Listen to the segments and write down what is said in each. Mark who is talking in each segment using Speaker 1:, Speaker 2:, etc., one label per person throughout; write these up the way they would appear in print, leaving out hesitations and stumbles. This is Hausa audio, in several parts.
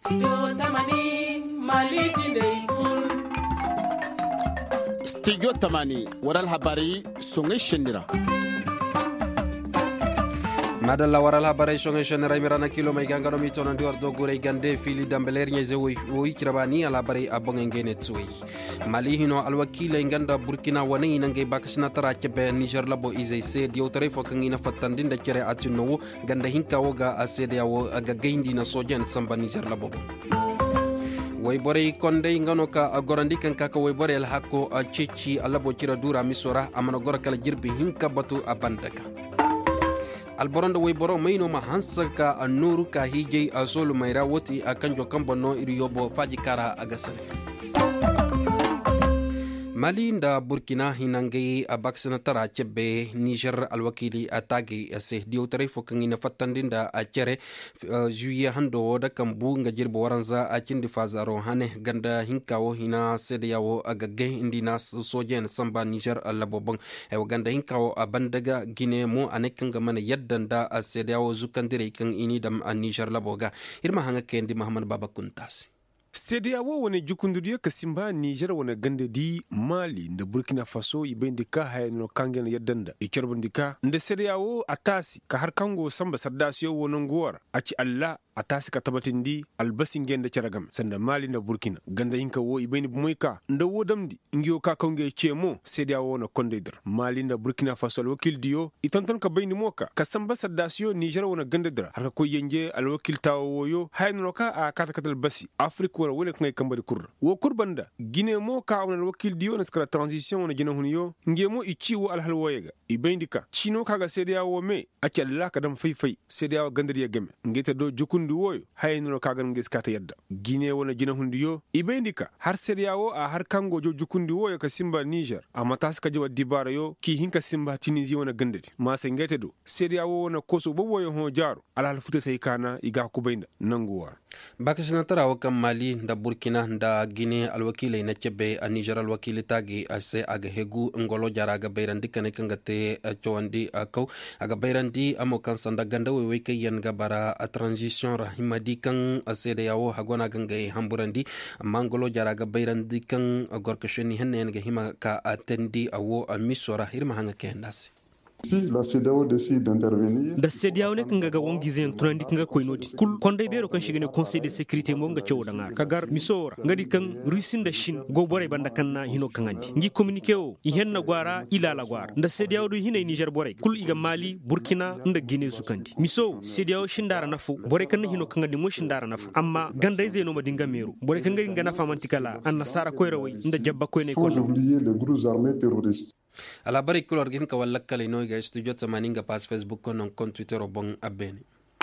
Speaker 1: Studio Tamani waral habari songe shendira.
Speaker 2: madalla waral habarai songe shenera mirana kilo mai gangano mi tonan dior do gure gande fili dambeler nye zewi woi kirabani ala bare abonge ngene tsui mali hino alwakile nganda burkina wani nange bakasina tara kebe niger labo izai se dio tarefo kangina fatandinda kere atuno ganda hinka woga asede yawo aga gaindi na sojan samba niger labo waybore konde ngano ka gorandi kan kaka waybore el hakko cici alabo cira dura misora amana gora kala jirbi hinka batu abandaka alboronda wayboro mayno ma hansaka annuru ka hijay asolu mayra woti akanjo kambono iriyobo faji kara agasale mali nda burkina hinangai abaksana tara cebe niger alwakili atagi ase diotare fokangina fatandinda acere juye hando da kambu nga jirbo waranza acindi fazaro hane ganda hinkawo hina sedeyawo agagge indina sojen samba niger alabobon e ganda hinkawo abandaga gine mo anekanga mana yaddanda sedeyawo zukandire kan ini dam niger laboga irma hanga kendi muhammad baba kuntasi
Speaker 3: CEDEAO wani jukunduriya ka simba Niger wani gande di Mali da Burkina Faso ibendi ka hayano kangen yaddanda ikirbundi ka nda CEDEAO atasi ka har kango samba sardasiyo wani nguwar aci Allah atasi ka tabatin di albasin genda caragam sanda Mali da Burkina ganda hinka wo ibendi bumoika nda wo damdi ingiyo ka kange chemo CEDEAO na kondedar Mali da Burkina Faso alwakil diyo itonton ka bayni moka ka samba sardasiyo Niger wani gandedar har ka ko yenje alwakil tawo woyo hayano ka a katakatal basi Afrika wala ngay kambari kur wo kurbanda gine mo ka wona wakil diyo na skala transition na gina huniyo ngemo ichiwo al halwoyega ibendika chino kaga CEDEAO me acalla kadam fay CEDEAO gandariya game ngeta do jukundu woyo hayno kaga ngeskata yadda gine wona gina hundiyo ibendika har CEDEAO a har kango jo jukundu woyo ka simba Niger amatas ka jawa dibara yo ki hinka simba Tunisia wona gandati ma se ngeta do CEDEAO wona koso bo woyo ho jaro al halfuta say kana iga ku benda nanguwa
Speaker 2: bakasina tarawa kam Mali da Burkina da Guinea alwakile na cebe a Niger alwakile tagi ase aga hegu ngolo jara aga bayrandi kane kangate chowandi akaw aga bayrandi amo kan sanda ganda wewe ke yan gabara a transition rahimadi kan asede yawo hagona ganga hamburandi mangolo jara aga bayrandi kan gorkasheni henne ga hima ka atendi awo misora hirma hanga kendasi
Speaker 4: Si la CEDEAO décide d'intervenir,
Speaker 5: da CEDEAO ne kanga ga wongi zen tunandi kanga koynoti kul konde bero kan shigene conseil de sécurité mo nga cewo dangar kagar misora ngadi kan Russin da Shin go bore banda kanna hino kangandi ngi communiqué o i henna gwara ila la gwara da CEDEAO do hine Niger bore kul iga Mali Burkina nda Guinée sukandi miso CEDEAO shindara nafu bore kan hino kangandi mo shindara nafu amma ganda zeno ma dinga meru bore kan ngari ngana famantikala an nasara koyrawai nda jabba koyne ko
Speaker 4: sans oublier les groupes armés terroristes.
Speaker 2: ala bari kulor gin ka walla kala no ga studio tamaninga pas Facebook kono kon Twitter bon abeni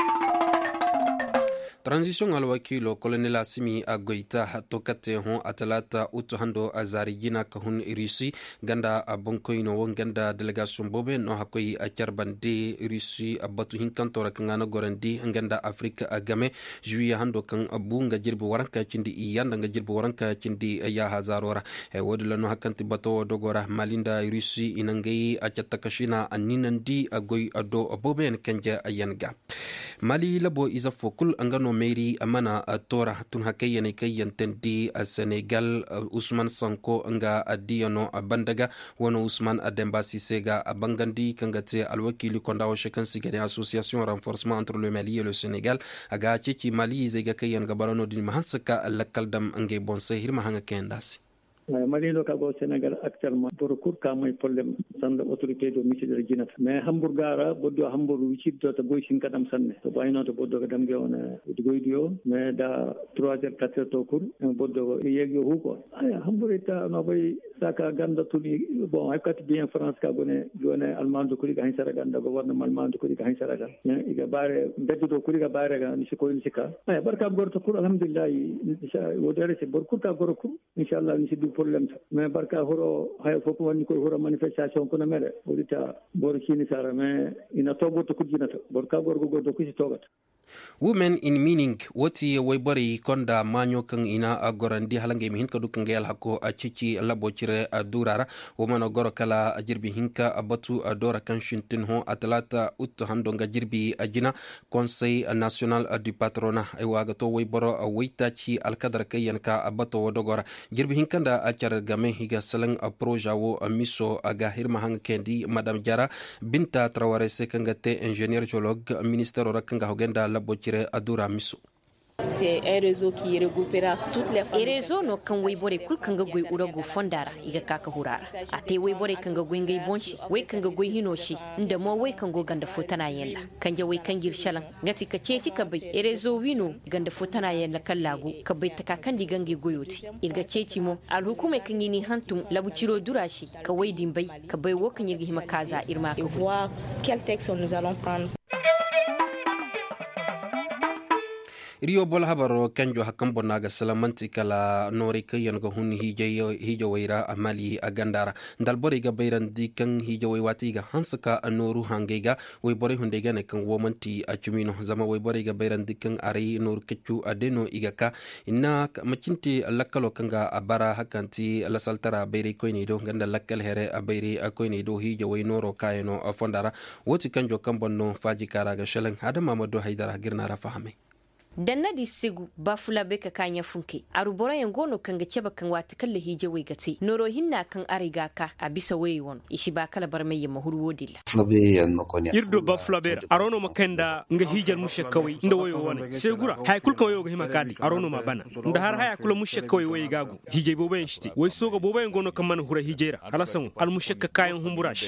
Speaker 2: transition alwakilo colonel Asimi agoita tokate hon atalata uto hando azari gina ka hun irisi ganda abonkoino won ganda delegation bobe no hakoy a charbande irisi abatu hinkantora kangana gorandi ganda Afrika agame juya hando kan abunga jirbu waranka cindi iyanda nga jirbu waranka cindi ya hazarora e wodula no hakanti bato dogora malinda irisi inangai a chatakashina aninandi agoy ado bobe en kanja ayanga Mali labo isa fokul angano meri amana tora tun hakayene kayantendi a Senegal Ousmane Sonko nga adiyano abandaga wono Ousmane Ademba Sisega abangandi kangate alwakili kondawo shekan sigane association renforcement entre le Mali et le Sénégal aga cici Mali zega kayan gabarano din mahansaka lakaldam ange bonse hirma hanga kendasi
Speaker 6: Mali do kago Sénégal actuellement pour court ka moy problème sande autorité do ministre jinat mais hamburgara boddo hambur wicid do to boy sin kadam sanne to bayno to boddo kadam gewona goydio mais da 3h 4h to kur boddo yegyo huko aya hamburita no bay saka ganda tuli bon ay kat bien France ka gone allemand ko li ga hin sara ganda go warna allemand ko li ga hin sara ga iga bare beddo do ko li ga bare ga ni ko ni sika ay barka gorto kur alhamdulillah wodere se bor kur ka goro kur inshallah ni problème mais barka horo hay fof woni ko horo manifestation kono mere odita bor kini sara mais ina tobo to kujinata bor ka gorgo godo kusi togata.
Speaker 2: Women in meaning woti waybori konda manyo kan ina agorandi halange mi hinka dukan gel hako a cici labo cire a durara woman goro kala a jirbi hinka abatu a dora kan shintin ho atlata utto hando nga jirbi ajina conseil national du patronat ay waga to wayboro a waita ci alkadar kayan ka abato wodogora jirbi hinka da a car game higa salan a proja wo a miso aga hirma hanga kendi madame Jara Binta Traoré sekangate ingénieur géologue ministère rakanga hogenda labo cire adura miso.
Speaker 7: C'est un réseau qui regroupera toutes les femmes.
Speaker 8: Réseau no kan waybore kul kan ga goy ura go fondara iga kaka hurara. Ate waybore kan ga goy ngai bonshi, way kan ga goy hinoshi, inda mo way kan go ganda fotana yella. Kan je way kan girshalan, ngati ka ceci ka bai. Réseau wino ganda fotana yella kan lagu, ka bai ta kan di gangi goyoti. Irga ceci mo al hukume kan yini hantum labu ciro durashi, ka way dimbai, ka bai wo kan yirgi himakaza irma ko.
Speaker 7: Voir quel texte nous allons prendre.
Speaker 2: Rio bol habaro kanjo hakambo naga salamanti kala nori kayan go hun hijo waira amali agandara dal bori ga bayran di kan hijo way watiga hansaka anoru hangega way bori hundega ne kan womanti achumino zama way bori ga bayran di kan ari nor kechu adeno igaka inna macinti lakalo kanga abara hakanti la saltara bayri koyni do ganda lakkal here abayri koyni do hijo way noro kayeno fondara woti kanjo kambonno faji karaga shelen adam mamadou haidara girna fahame.
Speaker 8: danna di sigu ba fula be ka kanya funke arubora yangono kanga ceba kan wata kalle hije wai gate noro hinna kan ariga ka a bisa wayi won ishi ba kala bar mai yamma hurwo dilla
Speaker 5: irdo ba fula be arono makanda nga hijal mushe kawai inda wayo wona segura hay kulka wayo ga hima kadi arono ma bana inda har haya kula mushe kawai wayi gagu hije bo bayan shiti wai soga bo bayan gono kan man hura hijera halasan al mushe ka kayan humburash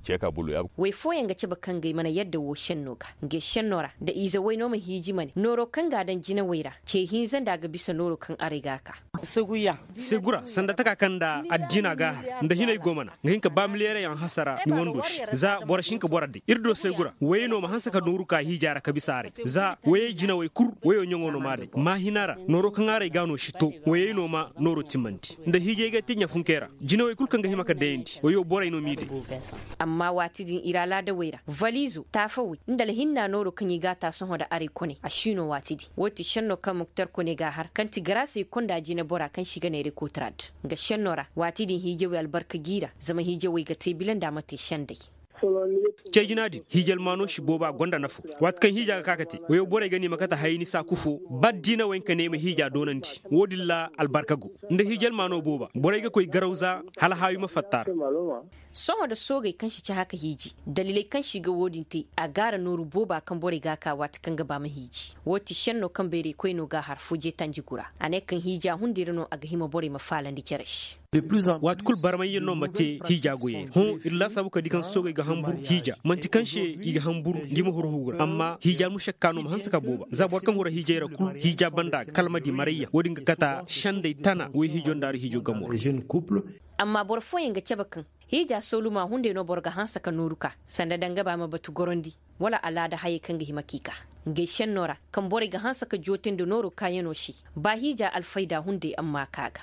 Speaker 8: wai fo yanga ceba kan gai mana yadda wo shennoga nge shennora da iza wai no ma hiji mani noro kan gadan jina waira ce hinzan daga bisa noro kan ariga ka
Speaker 5: segura sanda taka kanda adjina ga nda hinay gomana nginka bamlere yan hasara ni wondo za borashin ka borade irdo segura wayno ma hansaka nuru ka hijara ka bisare za waye jina way kur wayo nyongono made ma hinara noro kan are gano shito wayno ma noro timanti nda hije ga tinya funkera jina way kur kan ga himaka dendi wayo boray no mide
Speaker 8: amma watidin irala da waira valizo tafawi inda hinna noro kan yi gata son hoda are kone ashino watidi woti shanno kan muktar kone ga har kan tigrasa konda jina bora kan shiga ne rekotrad ga shannora watidin hijewe albarka gira zama hijewe ga tebilan da mate shandai
Speaker 5: cejinadi hijal mano shi boba gonda nafu wat kan hija kakati wayo bore gani makata hayni sa kufo baddina wenka ne ma hija donanti wodilla albarkago nda hijal mano boba bore ga koy garawza hala hayu mafattar
Speaker 8: son da sogai kan shi haka hiji dalilai kan shiga wodinte a gara noru boba kan bore ga ka wat kan gaba ma hiji woti shanno kan bere koy no ga har fuje tanjigura ane kan hija hundirno aga hima bore ma falandi keresh
Speaker 5: wat kul barmay no mate hija goye hon illa sabu ka dikan sogai ga hambur hija manti kanshe iga hambur gima hurhugur amma hija mu shakkano ma hansaka boba zabor kan hura hijera kul hija banda kalmadi mariya wodinga kata shandai tana we hijon dar hijo gamor
Speaker 8: amma bor foyen ga cebakan hija soluma hunde no borga hansaka nuruka sanda danga ba ma batu gorondi wala alada haye kan ga himakika ngeshen nora kan bore ga hansaka jotin do noro kayano shi ba hija alfaida hunde amma kaga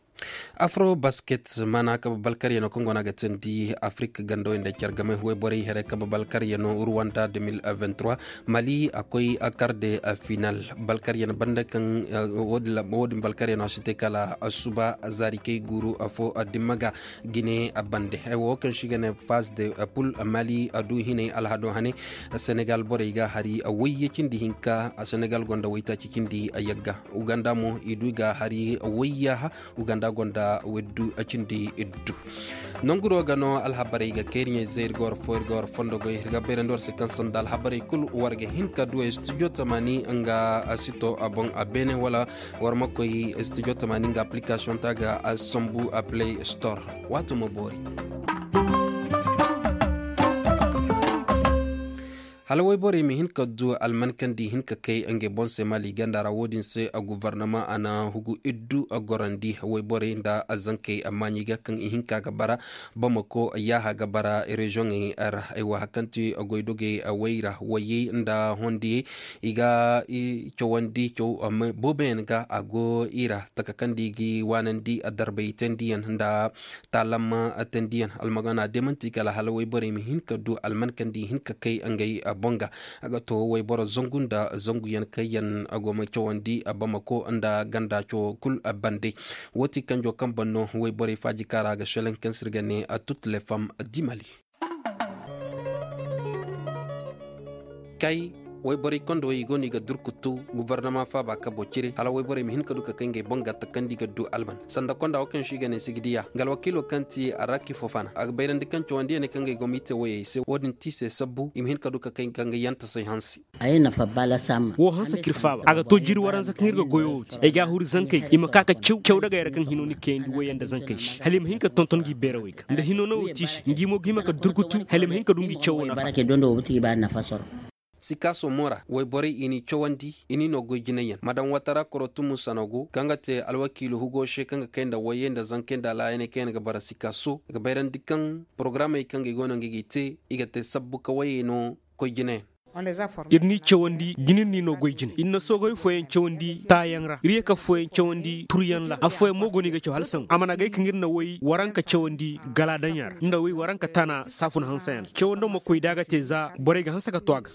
Speaker 2: Afro basket mana ka balkari no kongo naga tendi Afrique gando inde cergame huwe bori here ka balkari no Rwanda 2023 Mali akoy akarde final balkari no banda kan wodi balkari no site kala suba zarike guru afo dimaga Guinée abande e wo kan shigane phase de poule Mali adu hine alhado hane Senegal bori ga hari awye cindi hinka Senegal gonda wayta cindi ayagga Uganda mo iduga hari awya Uganda gonda weddu acindi eddu nonguro gano alhabari ga keriye zair gor for gor fondo go hirga berendor se kansan dal habari kul warge hinka do studio tamani anga asito abon abene wala warma koy studio tamani nga application taga asombu a Play Store watu mobori halawai bore mi hinka du alman kandi hinka kai ange bonse mali gandara wodin se a gouvernement ana hugu iddu a gorandi way bore da azanke amani ga kan hinka gabara bamako yaha gabara region ar ay wa hakanti agoidoge awayra wayi nda hondi iga i chowandi chow am boben ga ago ira takakandi gi wanandi adarbe tendian nda talama atendian almagana demanti kala halawai bore mi hinka du alman kandi hinka kai angai bonga aga to way boro zongunda zongu yan kayan agoma chowandi abamako anda ganda cho kul abande woti kanjo kambanno way bore faji karaga shelen kensirgane à toutes les femmes du Mali kay way bore kondo yi goni ga durkutu gouvernement fa ba kabo cire hala way bore mi hin kadu ka kange bonga takandi ga du alban sanda konda o kan shiga ne sigidiya gal wakilo kanti araki fofana ag bayran dikan chwandi ne kange gomite way se wodin tise sabbu im hin kadu ka kange yanta sai hansi
Speaker 9: ayena fa bala sam
Speaker 5: wo hansa kirfaba aga to jiri waran zakir ga goyoti e ga hur zankai ima kaka ciw daga yarakan hinoni kendi wayanda zankai halim hin ka tonton gi berawai ka nda hinono tishi ngimo gima ka durkutu halim hin ka dungi ciw na
Speaker 9: barake dondo wuti ba na fasoro
Speaker 2: sikaso mora way bore ini chowandi ini no gojinayan madan watara korotumu sanogo kangate alwakilu hugo she kanga kenda wayenda zankenda la ene kenga bara sikaso ga bayran dikan programme kanga gono ngigite igate sabbu kawayeno kojine
Speaker 5: irni chawandi ginin ni no goyjine inna sogoy foyen chawandi tayangra rieka foyen chawandi turyan la afoy mogoni ga chaw halsan amana gay kingir na woy waranka chawandi gala danyar nda woy waranka tana safun hansan chawando mo koy daga teza bore ga hansaka toag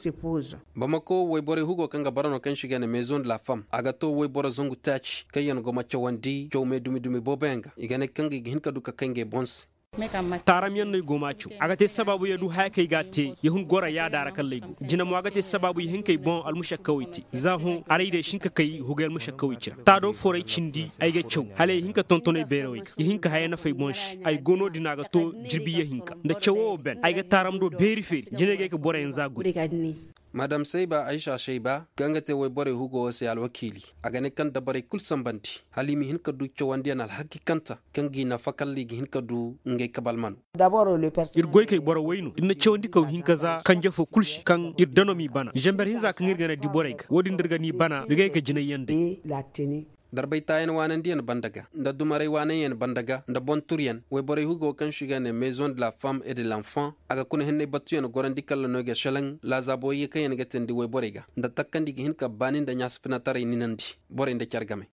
Speaker 2: bamako woy bore hugo kanga barano kan shiga ne maison de la femme aga to woy bore zongu tach kayen go ma chawandi chow me dumi bobenga igane kanga hinka duka kange bons
Speaker 5: taram yan gomacho agate sababu yadu hakai gate yahun gora ya dara kallaigo jina mu agate sababu yahin kai bon almushakawiti zahu araide shinka kai hugal mushakawiti ta do forai cindi ai ga chow hale hinka tontone beroy yahinka hayana fay bonsh ai gono dinaga to jirbi yahinka da chowo ben ai ga taram do beri feri jina ga ka bora yanza gu
Speaker 2: madam Seiba Aisha Sheiba gangate way bore hugo wase alwakili agane kan dabare kul sambandi halimi hinka du chowandi anal hakikanta kangi na fakalli hinka du ngey kabalman
Speaker 9: d'abord le personnel
Speaker 5: ir goy kay boro wayno inna chowandi ko hinka za kan jafo kulshi kan ir danomi bana jember hinza kan ngirgana di boreg wodi ndirgani bana bigay ka jina yende
Speaker 2: darbay tayen wanandiyan bandaga nda dumaray wanayen bandaga nda bonturiyan way bore hugo kan shigane maison de la femme et de l'enfant aga kun henne batuyen gorandi kala noge shalang la zabo yekayen gatendi way borega nda takkandi hinka banin da nyas fina tare ninandi bore nda chargame